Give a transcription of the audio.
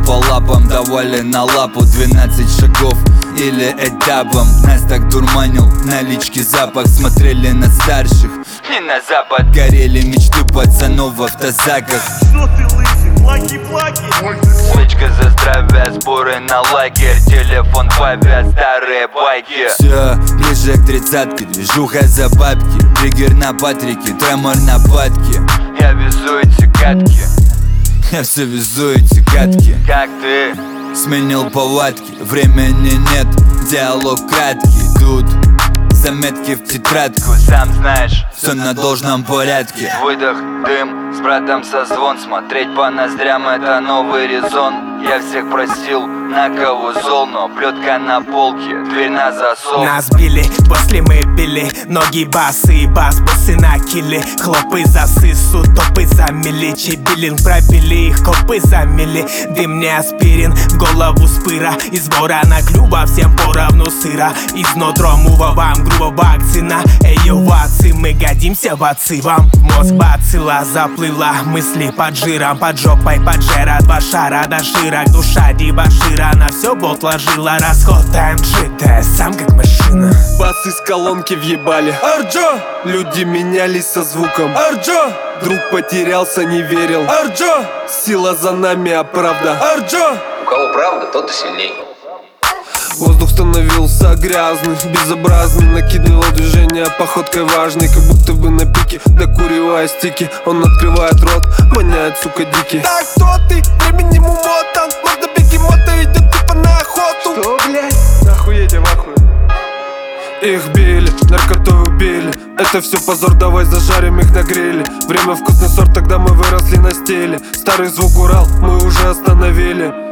по лапам давали на лапу 12 шагов или этапом. Нас так дурманил налички запах. Смотрели на старших и на запад. Горели мечты пацанов в автозаках. Что ты лысый, флаги. Свечка за здравие, сборы на лагерь. Телефон вайбят, старые байки. Все ближе к тридцатке, движуха за бабки. Триггер на Патрике, тремор на падке. Я везу эти катки, я все везу эти катки. Как ты? Сменил палатки, времени нет, диалог краткий. Тут заметки в тетрадку, сам знаешь, все на должном порядке. Выдох, дым, с братом созвон. Смотреть по ноздрям — это новый резон. Я всех просил, на кого зол, но плетка на полке, дверь на засов. Нас били, после мы били. Ноги басы, бас-басы на киле. Хлопы засысу, топы замели. Чебилин пробили, их копы замели. Дым не аспирин, в голову спыра. Из ворона клюва всем поровну сыра. Из нотрому вам грубо вакцина. Эй, овации, мы годимся в отцы. Вам мозг бацилла заплыла. Мысли под жиром, под жопой, под жера. Два шара до широк, душа дебашира. На все болт ложила, расход МГ. Сам как машина. Бас из колонки въебали. Арджо! Люди менялись со звуком. Арджо! Друг потерялся, не верил. Арджо! Сила за нами, а правда. Арджо! У кого правда, тот и сильней. Воздух становился грязный, безобразный. Накидывал движение походкой важной, как будто бы на пике, докуривая стики. Он открывает рот, воняет, сука, дикий. Так кто ты? Временем умотан. Можно бегемота, идет типа на охоту. Что, блядь? Охуеть, ахуй. Их били, наркотой убили. Это все позор, давай зажарим их на гриле. Время вкусный сорт, тогда мы выросли на стиле. Старый звук Урал мы уже остановили.